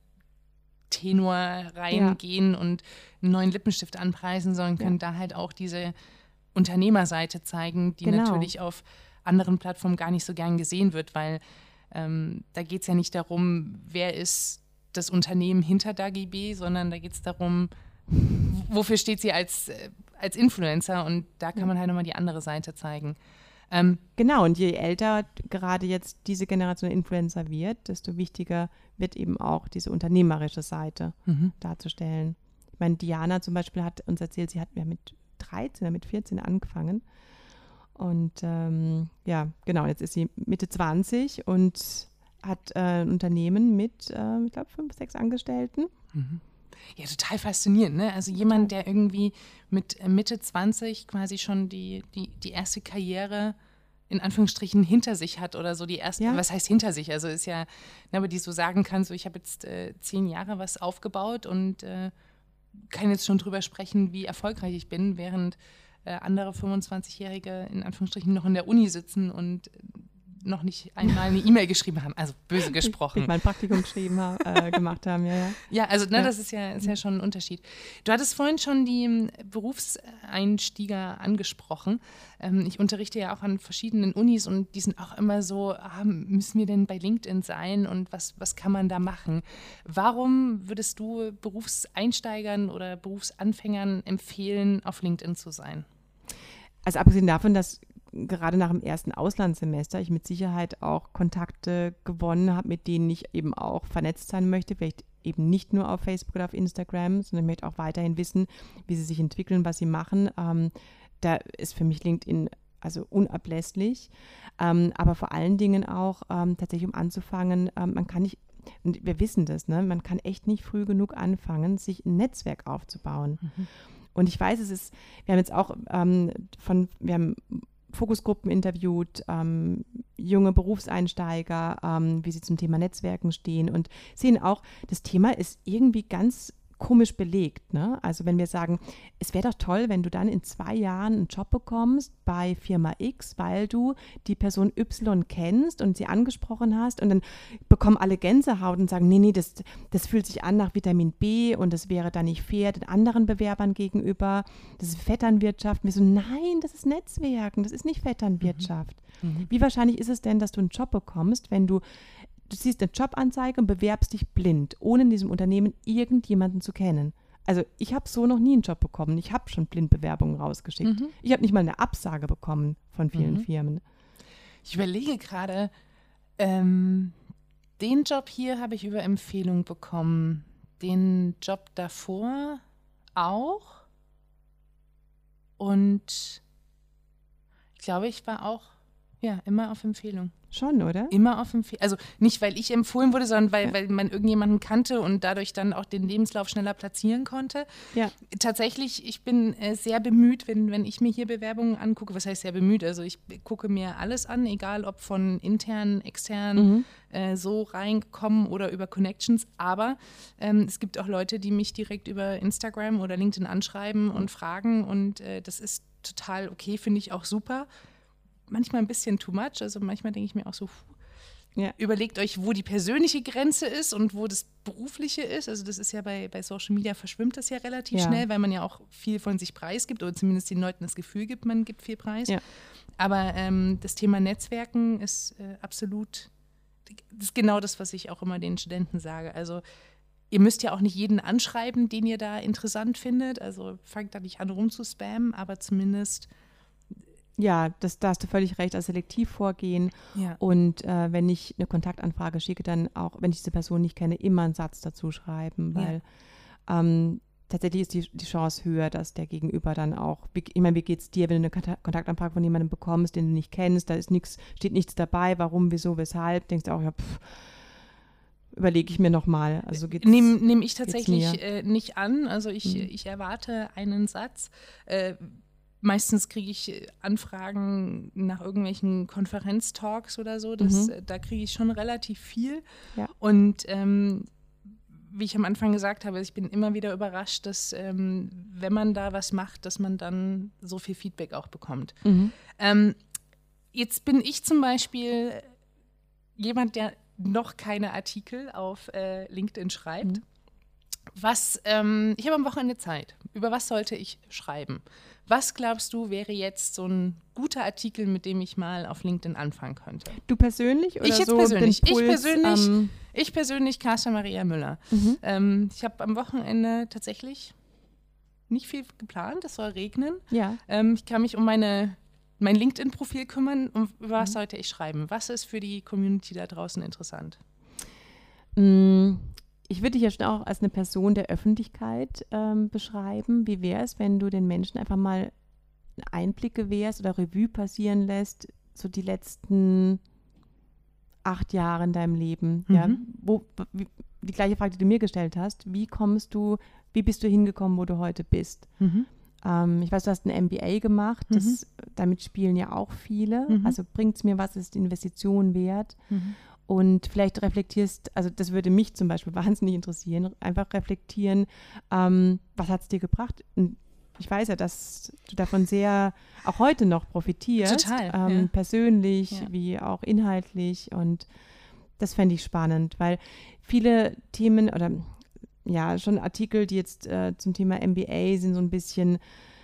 Tenor reingehen ja. und einen neuen Lippenstift anpreisen, sondern können ja. da halt auch diese Unternehmerseite zeigen, die genau. natürlich auf anderen Plattformen gar nicht so gern gesehen wird, weil Ähm, da geht es ja nicht darum, wer ist das Unternehmen hinter Dagi B, sondern da geht es darum, wofür steht sie als, äh, als Influencer und da kann ja. man halt nochmal die andere Seite zeigen. Ähm, genau, und je älter gerade jetzt diese Generation Influencer wird, desto wichtiger wird eben auch diese unternehmerische Seite mhm. darzustellen. Ich meine, Diana zum Beispiel hat uns erzählt, sie hat ja mit dreizehn oder mit vierzehn angefangen. Und ähm, ja, genau, jetzt ist sie Mitte zwanzig und hat äh, ein Unternehmen mit, äh, ich glaube, fünf, sechs Angestellten. Mhm. Ja, total faszinierend, ne? Also jemand, der irgendwie mit Mitte zwanzig quasi schon die, die, die erste Karriere in Anführungsstrichen hinter sich hat oder so die erste, ja. was heißt hinter sich? Also ist ja, ne, aber die so sagen kann, so ich habe jetzt äh, zehn Jahre was aufgebaut und äh, kann jetzt schon drüber sprechen, wie erfolgreich ich bin, während äh, andere fünfundzwanzigjährige in Anführungsstrichen noch in der Uni sitzen und noch nicht einmal eine E-Mail geschrieben haben, also böse gesprochen. Ich mein Praktikum geschrieben habe, äh, gemacht haben, ja, ja. Ja, also ne, ja. das ist ja, ist ja schon ein Unterschied. Du hattest vorhin schon die Berufseinstieger angesprochen. Ähm, ich unterrichte ja auch an verschiedenen Unis und die sind auch immer so, ah, müssen wir denn bei LinkedIn sein und was, was kann man da machen? Warum würdest du Berufseinsteigern oder Berufsanfängern empfehlen, auf LinkedIn zu sein? Also abgesehen davon, dass gerade nach dem ersten Auslandssemester ich mit Sicherheit auch Kontakte gewonnen habe, mit denen ich eben auch vernetzt sein möchte, vielleicht eben nicht nur auf Facebook oder auf Instagram, sondern ich möchte auch weiterhin wissen, wie sie sich entwickeln, was sie machen. Ähm, da ist für mich LinkedIn also unablässlich, ähm, aber vor allen Dingen auch ähm, tatsächlich, um anzufangen, ähm, man kann nicht, und wir wissen das, ne, man kann echt nicht früh genug anfangen, sich ein Netzwerk aufzubauen. Mhm. Und ich weiß, es ist, wir haben jetzt auch ähm, von, wir haben Fokusgruppen interviewt, ähm, junge Berufseinsteiger, ähm, wie sie zum Thema Netzwerken stehen und sehen auch, das Thema ist irgendwie ganz komisch belegt. Ne? Also wenn wir sagen, es wäre doch toll, wenn du dann in zwei Jahren einen Job bekommst bei Firma X, weil du die Person Y kennst und sie angesprochen hast und dann bekommen alle Gänsehaut und sagen, nee, nee, das, das fühlt sich an nach Vitamin B und das wäre dann nicht fair den anderen Bewerbern gegenüber. Das ist Vetternwirtschaft. Und wir so, nein, das ist Netzwerken, das ist nicht Vetternwirtschaft. Mhm. Wie wahrscheinlich ist es denn, dass du einen Job bekommst, wenn du Du siehst eine Jobanzeige und bewerbst dich blind, ohne in diesem Unternehmen irgendjemanden zu kennen. Also ich habe so noch nie einen Job bekommen. Ich habe schon Blindbewerbungen rausgeschickt. Mhm. Ich habe nicht mal eine Absage bekommen von vielen mhm. Firmen. Ich überlege gerade, ähm, den Job hier habe ich über Empfehlung bekommen. Den Job davor auch. Und ich glaube, ich war auch ja, immer auf Empfehlung. Schon, oder? Immer auf Empfehlung. Also nicht, weil ich empfohlen wurde, sondern weil, ja. weil man irgendjemanden kannte und dadurch dann auch den Lebenslauf schneller platzieren konnte. Ja. Tatsächlich, ich bin äh, sehr bemüht, wenn, wenn ich mir hier Bewerbungen angucke. Was heißt sehr bemüht? Also ich gucke mir alles an, egal ob von intern, extern, mhm. äh, so reingekommen oder über Connections. Aber ähm, es gibt auch Leute, die mich direkt über Instagram oder LinkedIn anschreiben und fragen. Und äh, das ist total okay, finde ich auch super. Manchmal ein bisschen too much, also manchmal denke ich mir auch so, ja. überlegt euch, wo die persönliche Grenze ist und wo das Berufliche ist. Also das ist ja bei, bei Social Media verschwimmt das ja relativ ja. schnell, weil man ja auch viel von sich preisgibt oder zumindest den Leuten das Gefühl gibt, man gibt viel Preis. Ja. Aber ähm, das Thema Netzwerken ist äh, absolut, das ist genau das, was ich auch immer den Studenten sage. Also ihr müsst ja auch nicht jeden anschreiben, den ihr da interessant findet. Also fangt da nicht an rumzuspammen, aber zumindest ja, das, da hast du völlig recht, also selektiv vorgehen ja. und äh, wenn ich eine Kontaktanfrage schicke, dann auch, wenn ich diese Person nicht kenne, immer einen Satz dazu schreiben, weil ja. ähm, tatsächlich ist die, die Chance höher, dass der Gegenüber dann auch, ich meine, wie geht's dir, wenn du eine Kontaktanfrage von jemandem bekommst, den du nicht kennst, da ist nichts, steht nichts dabei, warum, wieso, weshalb, denkst du auch, ja, pff, überlege ich mir nochmal. Also nehme nehm ich tatsächlich äh, nicht an, also ich, mhm. ich erwarte einen Satz, äh, meistens kriege ich Anfragen nach irgendwelchen Konferenztalks oder so. Das, mhm. Da kriege ich schon relativ viel. Ja. Und ähm, wie ich am Anfang gesagt habe, ich bin immer wieder überrascht, dass ähm, wenn man da was macht, dass man dann so viel Feedback auch bekommt. Mhm. Ähm, jetzt bin ich zum Beispiel jemand, der noch keine Artikel auf äh, LinkedIn schreibt. Mhm. Was, ähm, ich habe am Wochenende Zeit. Über was sollte ich schreiben? Was glaubst du, wäre jetzt so ein guter Artikel, mit dem ich mal auf LinkedIn anfangen könnte? Du persönlich oder ich jetzt so persönlich. Den Puls, ich persönlich, ähm, ich persönlich, Carsta Maria Müller. Mhm. Ähm, ich habe am Wochenende tatsächlich nicht viel geplant. Es soll regnen. Ja. Ähm, ich kann mich um meine, mein LinkedIn-Profil kümmern. Um über was mhm. sollte ich schreiben? Was ist für die Community da draußen interessant? Mm. Ich würde dich ja schon auch als eine Person der Öffentlichkeit ähm, beschreiben. Wie wäre es, wenn du den Menschen einfach mal Einblicke gewährst oder Revue passieren lässt, so die letzten acht Jahre in deinem Leben? Mhm. Ja? Wo, wie, die gleiche Frage, die du mir gestellt hast, wie kommst du, wie bist du hingekommen, wo du heute bist? Mhm. Ähm, ich weiß, du hast ein M B A gemacht, das, mhm. damit spielen ja auch viele. Mhm. Also bringt es mir was, ist die Investition wert? Mhm. Und vielleicht reflektierst, also das würde mich zum Beispiel wahnsinnig interessieren, einfach reflektieren, ähm, was hat es dir gebracht, ich weiß ja, dass du davon sehr, auch heute noch profitierst. Total, ähm, ja. Persönlich, Ja. wie auch inhaltlich. Und das fände ich spannend, weil viele Themen oder ja, schon Artikel, die jetzt äh, zum Thema M B A sind so ein bisschen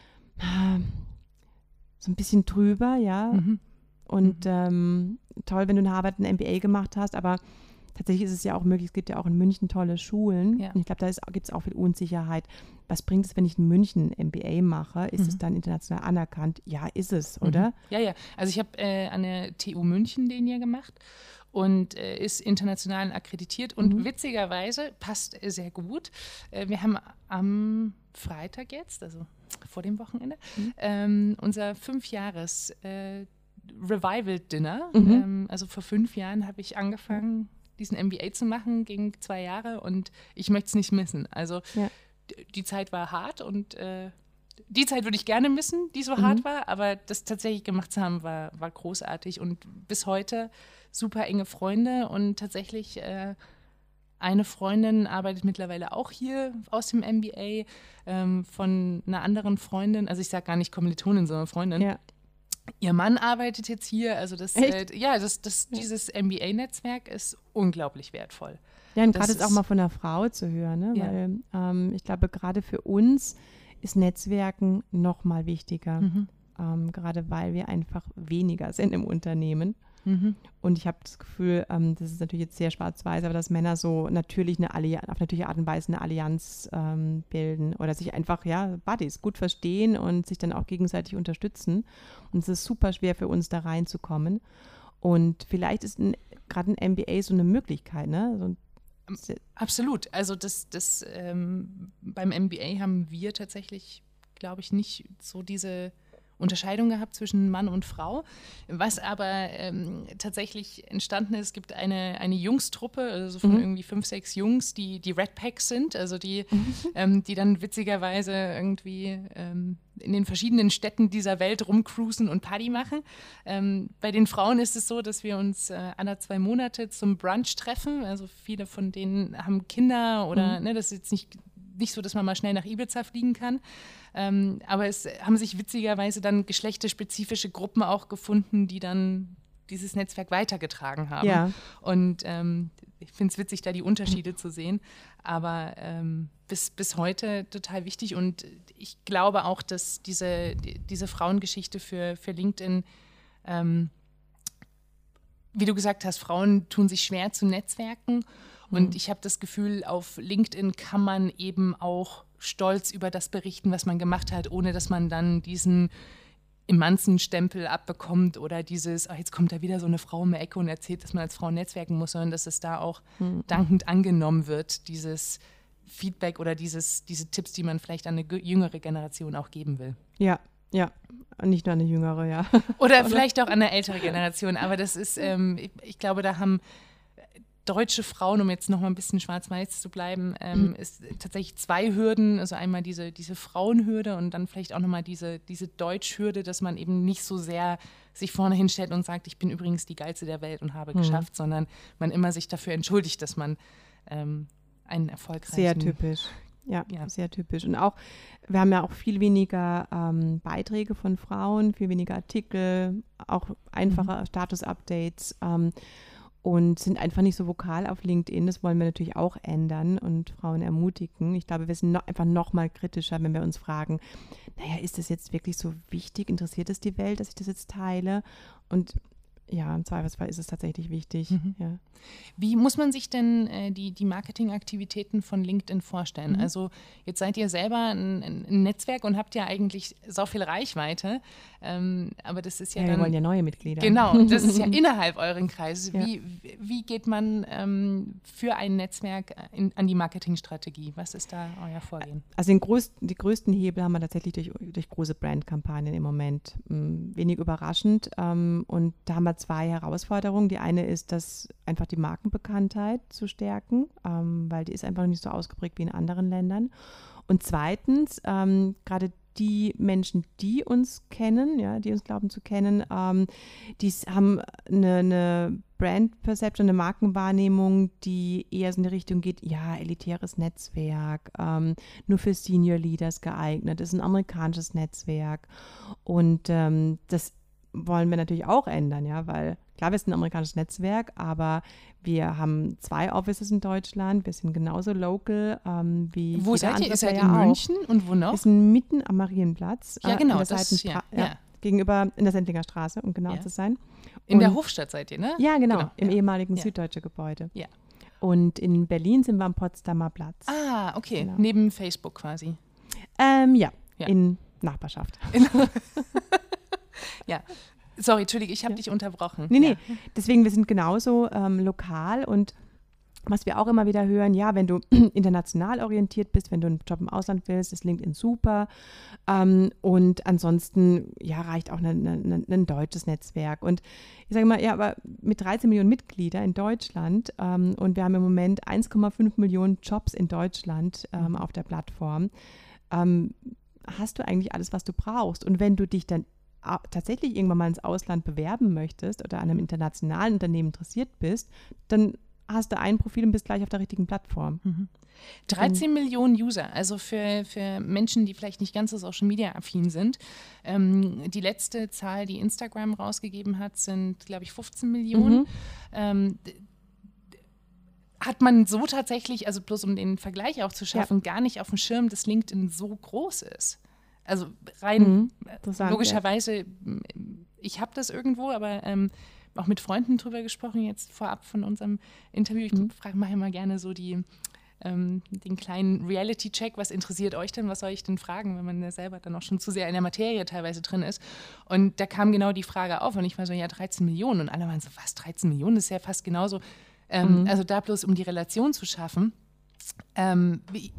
äh, so ein bisschen drüber, ja. Mhm. Und Mhm. ähm, toll, wenn du in Harvard ein M B A gemacht hast, aber tatsächlich ist es ja auch möglich, es gibt ja auch in München tolle Schulen. Ja. Und ich glaube, da gibt es auch viel Unsicherheit. Was bringt es, wenn ich in München ein M B A mache? Ist Mhm. es dann international anerkannt? Ja, ist es, oder? Mhm. Ja, ja. Also ich habe äh, an der T U München den hier gemacht und äh, ist international akkreditiert und Mhm. witzigerweise passt äh, sehr gut. Äh, wir haben am Freitag jetzt, also vor dem Wochenende, Mhm. ähm, unser Fünfjahres äh, Revival Dinner. Mhm. Ähm, also vor fünf Jahren habe ich angefangen, diesen M B A zu machen, ging zwei Jahre und ich möchte es nicht missen. Also Ja. d- die Zeit war hart und äh, die Zeit würde ich gerne missen, die so Mhm. hart war, aber das tatsächlich gemacht zu haben, war, war großartig und bis heute super enge Freunde und tatsächlich äh, eine Freundin arbeitet mittlerweile auch hier aus dem M B A, ähm, von einer anderen Freundin, also ich sage gar nicht Kommilitonin, sondern Freundin. Ja. Ihr Mann arbeitet jetzt hier, also das, äh, Echt? ja, das, das, Ja. dieses M B A-Netzwerk ist unglaublich wertvoll. Ja, und Das gerade jetzt auch ist- mal von einer Frau zu hören, ne? Ja. Weil ähm, ich glaube, gerade für uns ist Netzwerken noch mal wichtiger, Mhm. ähm, gerade weil wir einfach weniger sind im Unternehmen. Mhm. Und ich habe das Gefühl, ähm, das ist natürlich jetzt sehr schwarz-weiß, aber dass Männer so natürlich eine Allianz, auf natürliche Art und Weise eine Allianz ähm, bilden oder sich einfach, ja, Buddies gut verstehen und sich dann auch gegenseitig unterstützen. Und es ist super schwer für uns da reinzukommen. Und vielleicht ist ein, gerade ein M B A so eine Möglichkeit, ne? So ein, Absolut. Also das, das ähm, beim M B A haben wir tatsächlich, glaube ich, nicht so diese Unterscheidung gehabt zwischen Mann und Frau. Was aber ähm, tatsächlich entstanden ist, es gibt eine, eine Jungstruppe, also von Mhm. irgendwie fünf, sechs Jungs, die die Red Packs sind, also die, ähm, die dann witzigerweise irgendwie ähm, in den verschiedenen Städten dieser Welt rumcruisen und Party machen. Ähm, bei den Frauen ist es so, dass wir uns äh, alle zwei Monate zum Brunch treffen. Also viele von denen haben Kinder oder Mhm. ne, das ist jetzt nicht nicht so, dass man mal schnell nach Ibiza fliegen kann. Ähm, aber es haben sich witzigerweise dann geschlechterspezifische Gruppen auch gefunden, die dann dieses Netzwerk weitergetragen haben. Ja. Und ähm, ich finde es witzig, da die Unterschiede zu sehen. Aber ähm, bis, bis heute total wichtig. Und ich glaube auch, dass diese, die, diese Frauengeschichte für, für LinkedIn, ähm, wie du gesagt hast, Frauen tun sich schwer zu Netzwerken. Und ich habe das Gefühl, auf LinkedIn kann man eben auch stolz über das berichten, was man gemacht hat, ohne dass man dann diesen Emanzenstempel abbekommt oder dieses, oh, jetzt kommt da wieder so eine Frau um die Ecke und erzählt, dass man als Frau netzwerken muss, sondern dass es da auch Mhm. dankend angenommen wird, dieses Feedback oder dieses, diese Tipps, die man vielleicht an eine ge- jüngere Generation auch geben will. Ja, ja. Und nicht nur eine jüngere, ja. Oder vielleicht auch an eine ältere Generation. Aber das ist, ähm, ich, ich glaube, da haben deutsche Frauen, um jetzt noch mal ein bisschen schwarz-weiß zu bleiben, ähm, Mhm. ist tatsächlich zwei Hürden. Also einmal diese, diese Frauenhürde und dann vielleicht auch noch mal diese, diese Deutschhürde, dass man eben nicht so sehr sich vorne hinstellt und sagt, ich bin übrigens die Geilste der Welt und habe Mhm. geschafft, sondern man immer sich dafür entschuldigt, dass man ähm, einen erfolgreichen... Sehr typisch. Ja, Ja. sehr typisch. Und auch, wir haben ja auch viel weniger ähm, Beiträge von Frauen, viel weniger Artikel, auch einfache Status-Updates ähm, und sind einfach nicht so vokal auf LinkedIn. Das wollen wir natürlich auch ändern und Frauen ermutigen. Ich glaube, wir sind noch, einfach noch mal kritischer, wenn wir uns fragen, naja, ist das jetzt wirklich so wichtig? Interessiert es die Welt, dass ich das jetzt teile? Und ja, im Zweifelsfall ist es tatsächlich wichtig. Mhm. Ja. Wie muss man sich denn äh, die, die Marketingaktivitäten von LinkedIn vorstellen? Mhm. Also jetzt seid ihr selber ein, ein Netzwerk und habt ja eigentlich so viel Reichweite, ähm, aber das ist ja, Ja, wir dann... wollen ja neue Mitglieder. Genau, das ist ja innerhalb euren Kreises. Ja. Wie, wie geht man ähm, für ein Netzwerk in, an die Marketingstrategie? Was ist da euer Vorgehen? Also den größten, die größten Hebel haben wir tatsächlich durch, durch große Brandkampagnen im Moment. Ähm, wenig überraschend. Ähm, und da haben wir zwei Herausforderungen. Die eine ist, dass einfach die Markenbekanntheit zu stärken, ähm, weil die ist einfach nicht so ausgeprägt wie in anderen Ländern. Und zweitens, ähm, gerade die Menschen, die uns kennen, ja, die uns glauben zu kennen, ähm, die haben eine, eine Brand Perception, eine Markenwahrnehmung, die eher so in die Richtung geht, ja, elitäres Netzwerk, ähm, nur für Senior Leaders geeignet, ist ein amerikanisches Netzwerk. Und ähm, das wollen wir natürlich auch ändern, ja, weil klar, wir sind ein amerikanisches Netzwerk, aber wir haben zwei Offices in Deutschland, wir sind genauso local ähm, wie Wo jeder seid ihr? andere Ihr seid Player in auch. München und wo noch? Wir sind mitten am Marienplatz. Ja, äh, genau, in der das, Seitenstra- ja, ja, ja. gegenüber in der Sendlinger Straße, um genau Ja. zu sein. In der Und- Hofstadt seid ihr, ne? Ja, genau, Genau, im ja. ehemaligen Ja. Süddeutsche Gebäude. Ja. Und in Berlin sind wir am Potsdamer Platz. Ah, okay. Genau. Neben Facebook quasi. Ähm, ja, Ja. in Nachbarschaft. Ja. Sorry, Entschuldige, ich habe Ja. dich unterbrochen. Nee, nee, Ja. deswegen, wir sind genauso ähm, lokal und was wir auch immer wieder hören, ja, wenn du international orientiert bist, wenn du einen Job im Ausland willst, ist LinkedIn super. Ähm, und ansonsten, ja, reicht auch ein, ein, ein deutsches Netzwerk. Und ich sage mal, ja, aber mit dreizehn Millionen Mitglieder in Deutschland ähm, und wir haben im Moment eins Komma fünf Millionen Jobs in Deutschland ähm, auf der Plattform, ähm, hast du eigentlich alles, was du brauchst. Und wenn du dich dann a- tatsächlich irgendwann mal ins Ausland bewerben möchtest oder an einem internationalen Unternehmen interessiert bist, dann hast du ein Profil und bist gleich auf der richtigen Plattform. dreizehn Millionen User, also für, für Menschen, die vielleicht nicht ganz so Social-Media-affin sind. Ähm, die letzte Zahl, die Instagram rausgegeben hat, sind, glaube ich, fünfzehn Millionen. Mhm. Ähm, d- d- hat man so tatsächlich, also bloß um den Vergleich auch zu schaffen, gar nicht auf dem Schirm, dass LinkedIn so groß ist. Also rein Mhm. äh, Interessant, logischerweise, m- ich habe das irgendwo, aber ähm, auch mit Freunden drüber gesprochen, jetzt vorab von unserem Interview. Ich Mhm. frage mal immer gerne so die, ähm, den kleinen Reality-Check, was interessiert euch denn, was soll ich denn fragen, wenn man ja selber dann auch schon zu sehr in der Materie teilweise drin ist. Und da kam genau die Frage auf und ich war so, ja, dreizehn Millionen. Und alle waren so, was, dreizehn Millionen? Das ist ja fast genauso. Ähm, Mhm. Also da bloß, um die Relation zu schaffen. Ähm, wie,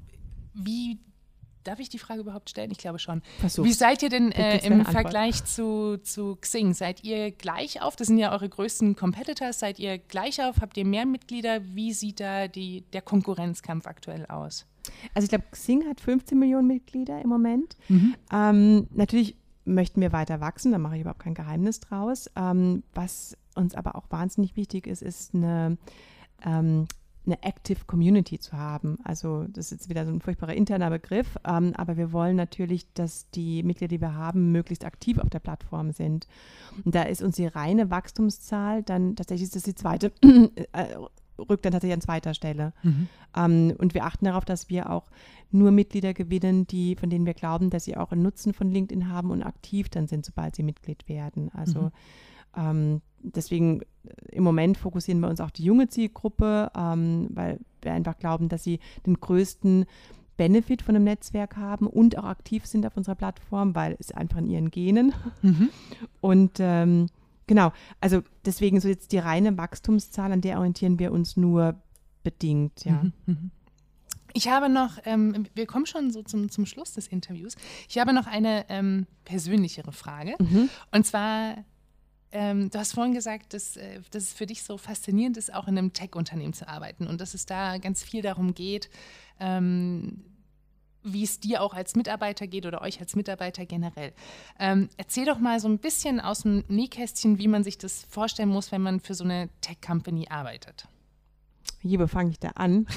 wie, darf ich die Frage überhaupt stellen? Ich glaube schon. Versuch's. Wie seid ihr denn Du äh, kriegst im deine Antwort. Vergleich zu, zu Xing? Seid ihr gleich auf? Das sind ja eure größten Competitors. Seid ihr gleich auf? Habt ihr mehr Mitglieder? Wie sieht da die, der Konkurrenzkampf aktuell aus? Also ich glaube, Xing hat fünfzehn Millionen Mitglieder im Moment. Ähm, natürlich möchten wir weiter wachsen, da mache ich überhaupt kein Geheimnis draus. Ähm, was uns aber auch wahnsinnig wichtig ist, ist eine, ähm, eine Active Community zu haben. Also das ist jetzt wieder so ein furchtbarer interner Begriff, ähm, aber wir wollen natürlich, dass die Mitglieder, die wir haben, möglichst aktiv auf der Plattform sind. Und da ist uns die reine Wachstumszahl dann tatsächlich, ist das die zweite, äh, rückt dann tatsächlich an zweiter Stelle. Ähm, und wir achten darauf, dass wir auch nur Mitglieder gewinnen, die, von denen wir glauben, dass sie auch einen Nutzen von LinkedIn haben und aktiv dann sind, sobald sie Mitglied werden. Also Mhm. ähm, deswegen äh, im Moment fokussieren wir uns auch die junge Zielgruppe, ähm, weil wir einfach glauben, dass sie den größten Benefit von einem Netzwerk haben und auch aktiv sind auf unserer Plattform, weil es einfach in ihren Genen. Mhm. Und ähm, genau, also deswegen so jetzt die reine Wachstumszahl, an der orientieren wir uns nur bedingt, ja. Mhm, mhm. Ich habe noch, ähm, wir kommen schon so zum, zum Schluss des Interviews. Ich habe noch eine ähm, persönlichere Frage. Mhm. Und zwar, ähm, du hast vorhin gesagt, dass, äh, dass es für dich so faszinierend ist, auch in einem Tech-Unternehmen zu arbeiten und dass es da ganz viel darum geht, ähm, wie es dir auch als Mitarbeiter geht oder euch als Mitarbeiter generell. Ähm, erzähl doch mal so ein bisschen aus dem Nähkästchen, wie man sich das vorstellen muss, wenn man für so eine Tech-Company arbeitet. Wie fange ich da an?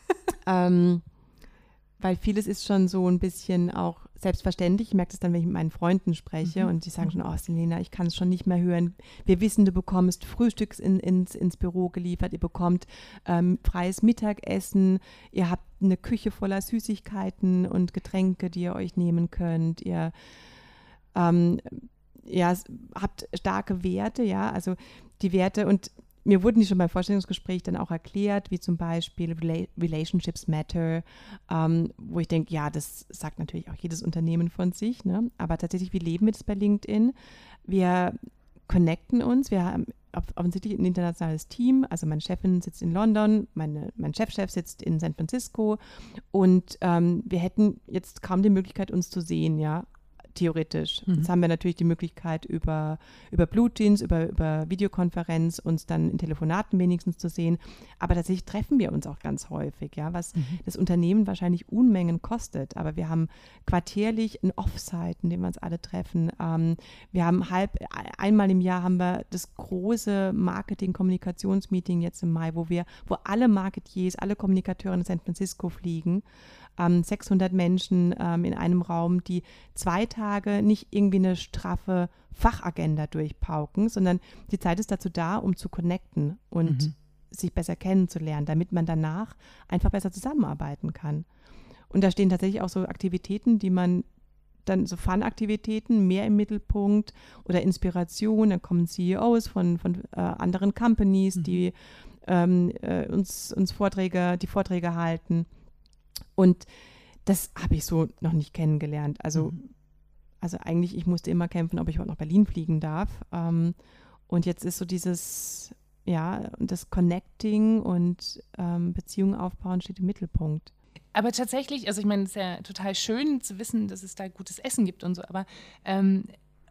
ähm, weil vieles ist schon so ein bisschen auch selbstverständlich. Ich merke das dann, wenn ich mit meinen Freunden spreche Mhm. und die sagen schon, oh Selena, ich kann es schon nicht mehr hören. Wir wissen, du bekommst Frühstücks in, ins, ins Büro geliefert, ihr bekommt ähm, freies Mittagessen, ihr habt eine Küche voller Süßigkeiten und Getränke, die ihr euch nehmen könnt. Ihr ähm, ja, s- habt starke Werte, ja, also die Werte und mir wurden die schon beim Vorstellungsgespräch dann auch erklärt, wie zum Beispiel Rela- Relationships Matter, ähm, wo ich denke, ja, das sagt natürlich auch jedes Unternehmen von sich, ne? Aber tatsächlich, wie leben wir das bei LinkedIn? Wir connecten uns, wir haben off- offensichtlich ein internationales Team, also meine Chefin sitzt in London, meine, mein Chefchef sitzt in San Francisco und ähm, wir hätten jetzt kaum die Möglichkeit, uns zu sehen, ja. theoretisch. Mhm. Jetzt haben wir natürlich die Möglichkeit, über, über Bluejeans, über, über Videokonferenz uns dann in Telefonaten wenigstens zu sehen. Aber tatsächlich treffen wir uns auch ganz häufig, ja, was Mhm. das Unternehmen wahrscheinlich Unmengen kostet. Aber wir haben quartärlich ein Offsite, in dem wir uns alle treffen. Ähm, wir haben halb, einmal im Jahr haben wir das große Marketing-Kommunikationsmeeting jetzt im Mai, wo wir, wo alle Marketiers, alle Kommunikateure in San Francisco fliegen. Ähm, sechshundert Menschen ähm, in einem Raum, die zwei Tage nicht irgendwie eine straffe Fachagenda durchpauken, sondern die Zeit ist dazu da, um zu connecten und Mhm. sich besser kennenzulernen, damit man danach einfach besser zusammenarbeiten kann. Und da stehen tatsächlich auch so Aktivitäten, die man dann so Fun-Aktivitäten mehr im Mittelpunkt oder Inspiration. Dann kommen C E Os von, von äh, anderen Companies, Mhm. die ähm, äh, uns, uns Vorträge, die Vorträge halten. Und das habe ich so noch nicht kennengelernt. Also, Mhm. also eigentlich, ich musste immer kämpfen, ob ich überhaupt nach Berlin fliegen darf. Ähm, und jetzt ist so dieses, ja, das Connecting und ähm, Beziehungen aufbauen steht im Mittelpunkt. Aber tatsächlich, also ich meine, es ist ja total schön zu wissen, dass es da gutes Essen gibt und so, aber ähm,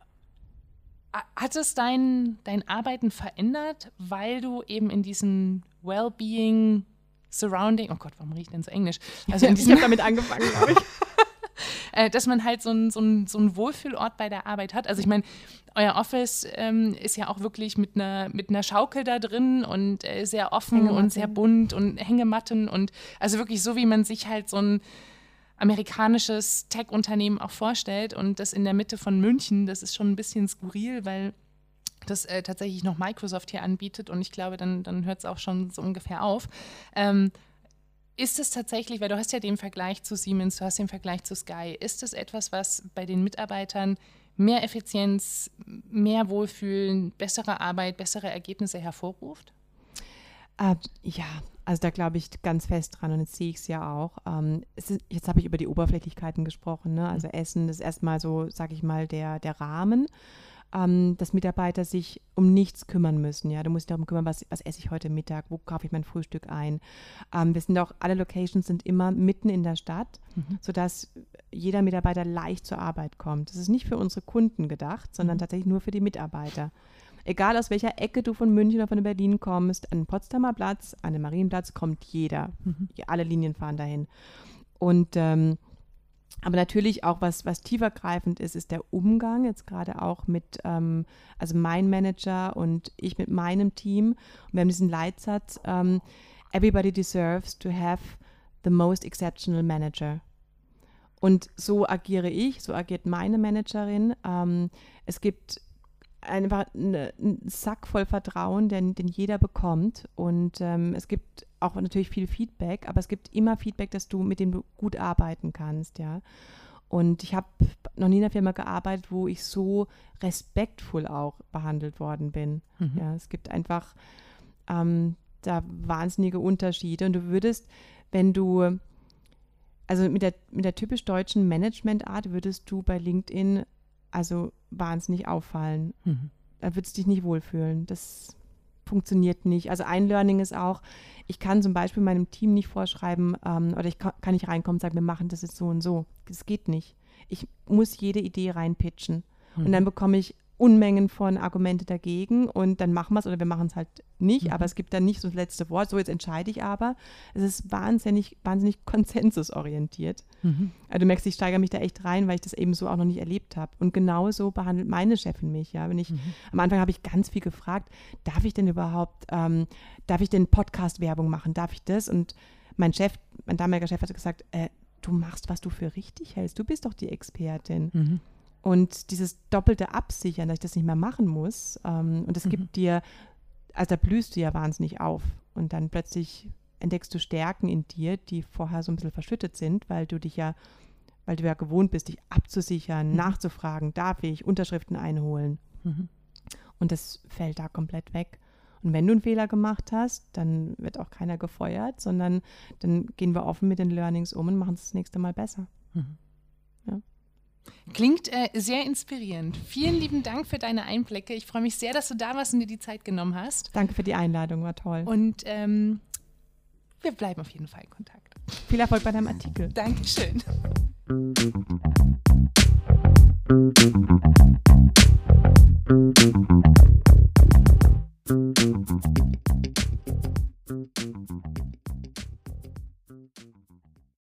hat es dein, dein Arbeiten verändert, weil du eben in diesen Wellbeing Surrounding, oh Gott, warum rieche ich denn so Englisch? Also in ich diesem, habe damit angefangen, glaube ich. äh, dass man halt so einen so ein, so ein Wohlfühlort bei der Arbeit hat. Also ich meine, euer Office ähm, ist ja auch wirklich mit einer mit einer Schaukel da drin und äh, sehr offen Hängematte. und sehr bunt und Hängematten und also wirklich so, wie man sich halt so ein amerikanisches Tech-Unternehmen auch vorstellt und das in der Mitte von München, das ist schon ein bisschen skurril, weil das äh, tatsächlich noch Microsoft hier anbietet und ich glaube, dann, dann hört es auch schon so ungefähr auf. Ähm, ist es tatsächlich, weil du hast ja den Vergleich zu Siemens, du hast den Vergleich zu Sky, ist es etwas, was bei den Mitarbeitern mehr Effizienz, mehr Wohlfühlen, bessere Arbeit, bessere Ergebnisse hervorruft? Äh, ja, also da glaube ich ganz fest dran und jetzt sehe ich es ja auch. Ähm, es ist, jetzt habe ich über die Oberflächlichkeiten gesprochen, ne? Also Essen ist erstmal so, sage ich mal, der, der Rahmen. Ähm, dass Mitarbeiter sich um nichts kümmern müssen. Ja, du musst dich darum kümmern, was, was esse ich heute Mittag, wo kaufe ich mein Frühstück ein. Ähm, wir sind auch, alle Locations sind immer mitten in der Stadt, Mhm. sodass jeder Mitarbeiter leicht zur Arbeit kommt. Das ist nicht für unsere Kunden gedacht, sondern Mhm. tatsächlich nur für die Mitarbeiter. Egal aus welcher Ecke du von München oder von Berlin kommst, an den Potsdamer Platz, an den Marienplatz kommt jeder. Mhm. Alle Linien fahren dahin. Und ähm, aber natürlich auch, was, was tiefergreifend ist, ist der Umgang, jetzt gerade auch mit, ähm, also mein Manager und ich mit meinem Team. Und wir haben diesen Leitsatz, ähm, everybody deserves to have the most exceptional manager. Und so agiere ich, so agiert meine Managerin. Ähm, es gibt einfach eine, einen Sack voll Vertrauen, den, den jeder bekommt. Und ähm, es gibt auch natürlich viel Feedback, aber es gibt immer Feedback, dass du, mit dem du gut arbeiten kannst, ja. Und ich habe noch nie in einer Firma gearbeitet, wo ich so respektvoll auch behandelt worden bin. Mhm. Ja, es gibt einfach ähm, da wahnsinnige Unterschiede. Und du würdest, wenn du, also mit der, mit der typisch deutschen Managementart würdest du bei LinkedIn also wahnsinnig auffallen. Mhm. Da würdest du dich nicht wohlfühlen. Das funktioniert nicht. Also ein Learning ist auch, ich kann zum Beispiel meinem Team nicht vorschreiben ähm, oder ich kann, kann nicht reinkommen und sagen, wir machen das jetzt so und so. Das geht nicht. Ich muss jede Idee reinpitchen. Mhm. Und dann bekomme ich Unmengen von Argumente dagegen und dann machen wir es oder wir machen es halt nicht, Mhm. aber es gibt dann nicht so das letzte Wort, so jetzt entscheide ich aber. Es ist wahnsinnig, wahnsinnig konsensusorientiert. Mhm. Also du merkst, ich steigere mich da echt rein, weil ich das eben so auch noch nicht erlebt habe. Und genauso behandelt meine Chefin mich, ja. Wenn ich, Mhm. am Anfang habe ich ganz viel gefragt, darf ich denn überhaupt, ähm, darf ich denn Podcast-Werbung machen, darf ich das? Und mein Chef, mein damaliger Chef hat gesagt, äh, du machst, was du für richtig hältst, du bist doch die Expertin. Mhm. Und dieses doppelte Absichern, dass ich das nicht mehr machen muss, ähm, und das Mhm. gibt dir, also da blühst du ja wahnsinnig auf. Und dann plötzlich entdeckst du Stärken in dir, die vorher so ein bisschen verschüttet sind, weil du dich ja, weil du ja gewohnt bist, dich abzusichern, Mhm. nachzufragen, darf ich Unterschriften einholen. Mhm. Und das fällt da komplett weg. Und wenn du einen Fehler gemacht hast, dann wird auch keiner gefeuert, sondern dann gehen wir offen mit den Learnings um und machen es das nächste Mal besser. Mhm. Ja. Klingt äh, sehr inspirierend. Vielen lieben Dank für deine Einblicke. Ich freue mich sehr, dass du da warst und dir die Zeit genommen hast. Danke für die Einladung, war toll. Und ähm, wir bleiben auf jeden Fall in Kontakt. Viel Erfolg bei deinem Artikel. Dankeschön. Thank you.